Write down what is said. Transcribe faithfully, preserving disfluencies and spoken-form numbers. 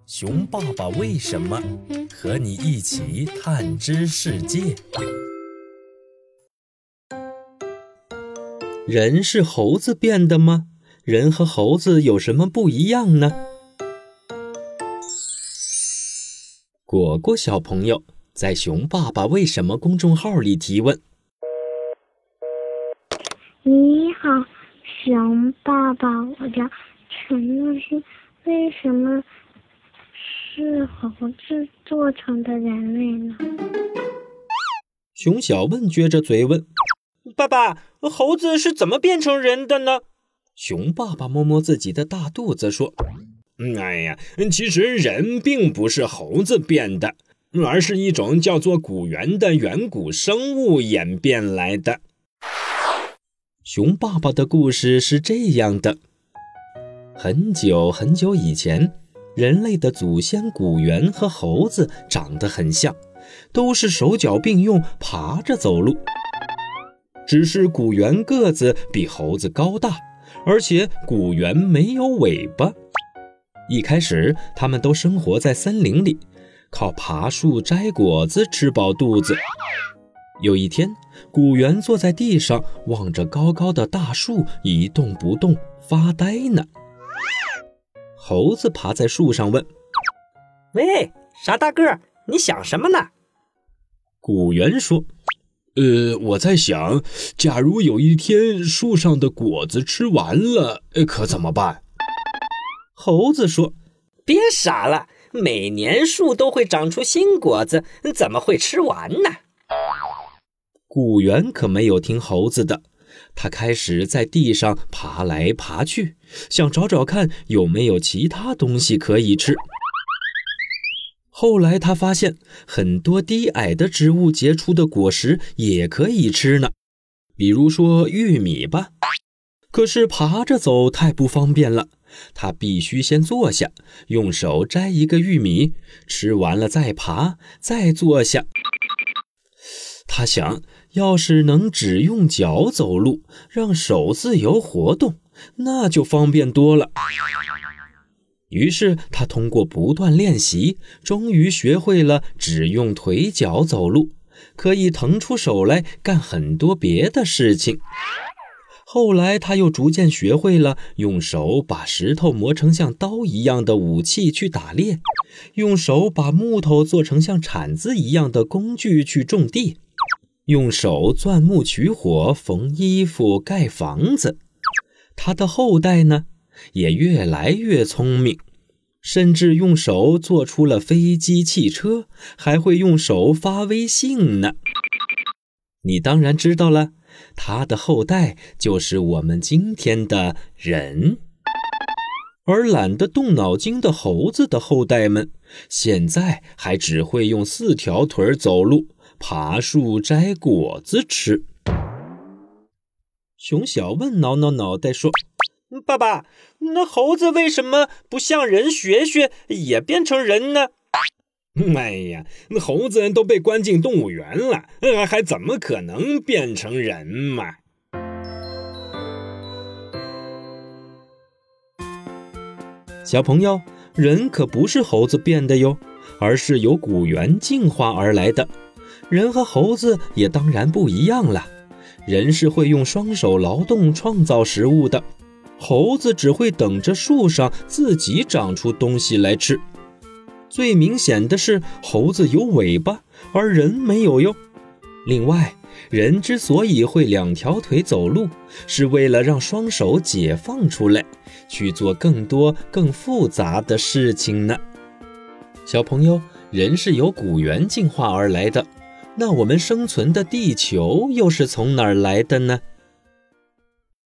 熊爸爸为什么和你一起探知世界。 人是猴子变的吗？人和猴子有什么不一样呢？果果小朋友在熊爸爸为什么公众号里提问。 你好，熊爸爸，我叫陈乐欣，为什么是猴子做成的人类呢？ 熊小问撅着嘴问， 爸爸，猴子是怎么变成人的呢？ 熊爸爸摸摸自己的大肚子说， 嗯，哎呀，其实人并不是猴子变的，而是一种叫做古猿的远古生物演变来的。 熊爸爸的故事是这样的，很久很久以前，人类的祖先古猿和猴子长得很像，都是手脚并用爬着走路。只是古猿个子比猴子高大，而且古猿没有尾巴。一开始他们都生活在森林里，靠爬树摘果子吃饱肚子。有一天，古猿坐在地上，望着高高的大树一动不动，发呆呢。猴子爬在树上问， 喂，傻大个，你想什么呢？ 古猿说， 呃，我在想，假如有一天树上的果子吃完了，可怎么办？ 猴子说， 别傻了，每年树都会长出新果子，怎么会吃完呢？ 古猿可没有听猴子的，他开始在地上爬来爬去，想找找看有没有其他东西可以吃。后来他发现很多低矮的植物结出的果实也可以吃呢，比如说玉米吧。可是爬着走太不方便了，他必须先坐下，用手摘一个玉米，吃完了再爬，再坐下。他想，要是能只用脚走路，让手自由活动，那就方便多了。于是他通过不断练习，终于学会了只用腿脚走路，可以腾出手来干很多别的事情。后来他又逐渐学会了用手把石头磨成像刀一样的武器去打猎，用手把木头做成像铲子一样的工具去种地，用手钻木取火、缝衣服、盖房子。他的后代呢，也越来越聪明，甚至用手做出了飞机、汽车，还会用手发微信呢。你当然知道了，他的后代就是我们今天的人。而懒得动脑筋的猴子的后代们，现在还只会用四条腿走路，爬树摘果子吃。熊小问挠挠脑袋说， 爸爸，那猴子为什么不向人学学，也变成人呢？ 哎呀，那猴子都被关进动物园了，还怎么可能变成人嘛？ 小朋友，人可不是猴子变的哟，而是由古猿进化而来的。人和猴子也当然不一样了，人是会用双手劳动创造食物的，猴子只会等着树上自己长出东西来吃。最明显的是，猴子有尾巴，而人没有哟。另外，人之所以会两条腿走路，是为了让双手解放出来，去做更多更复杂的事情呢。小朋友，人是由古猿进化而来的，那我们生存的地球又是从哪儿来的呢？